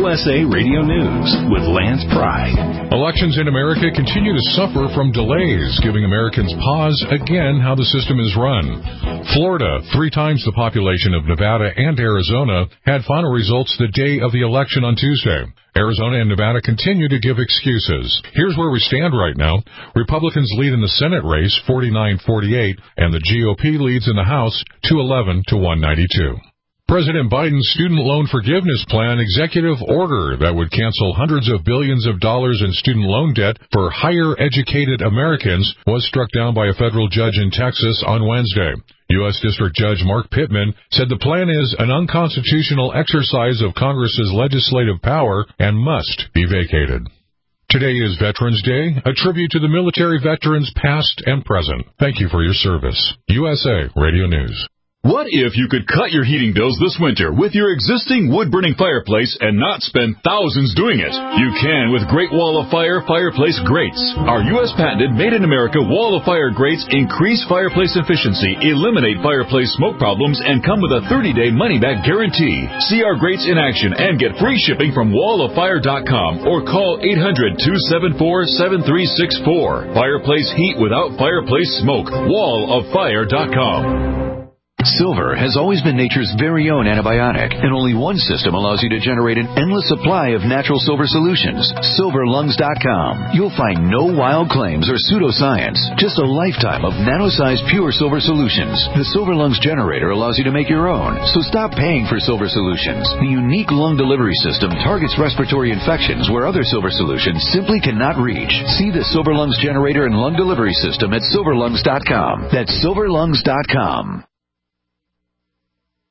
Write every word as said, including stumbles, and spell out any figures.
U S A Radio News with Lance Pride. Elections in America continue to suffer from delays, giving Americans pause again how the system is run. Florida, three times the population of Nevada and Arizona, had final results the day of the election on Tuesday. Arizona and Nevada continue to give excuses. Here's where we stand right now. Republicans lead in the Senate race forty-nine forty-eight, and the G O P leads in the House two eleven to one ninety-two. President Biden's student loan forgiveness plan executive order that would cancel hundreds of billions of dollars in student loan debt for higher educated Americans was struck down by a federal judge in Texas on Wednesday. U S District Judge Mark Pittman said the plan is an unconstitutional exercise of Congress's legislative power and must be vacated. Today is Veterans Day, a tribute to the military veterans past and present. Thank you for your service. U S A Radio News. What if you could cut your heating bills this winter with your existing wood-burning fireplace and not spend thousands doing it? You can with Great Wall of Fire Fireplace Grates. Our U S patented made-in-America Wall of Fire grates increase fireplace efficiency, eliminate fireplace smoke problems, and come with a thirty-day money-back guarantee. See our grates in action and get free shipping from wall of fire dot com or call eight hundred, two seven four, seven three six four. Fireplace heat without fireplace smoke. wall of fire dot com. Silver has always been nature's very own antibiotic, and only one system allows you to generate an endless supply of natural silver solutions. silver lungs dot com. You'll find no wild claims or pseudoscience, just a lifetime of nano-sized pure silver solutions. The Silver Lungs generator allows you to make your own, so stop paying for silver solutions. The unique lung delivery system targets respiratory infections where other silver solutions simply cannot reach. See the Silver Lungs generator and lung delivery system at silver lungs dot com. That's silver lungs dot com.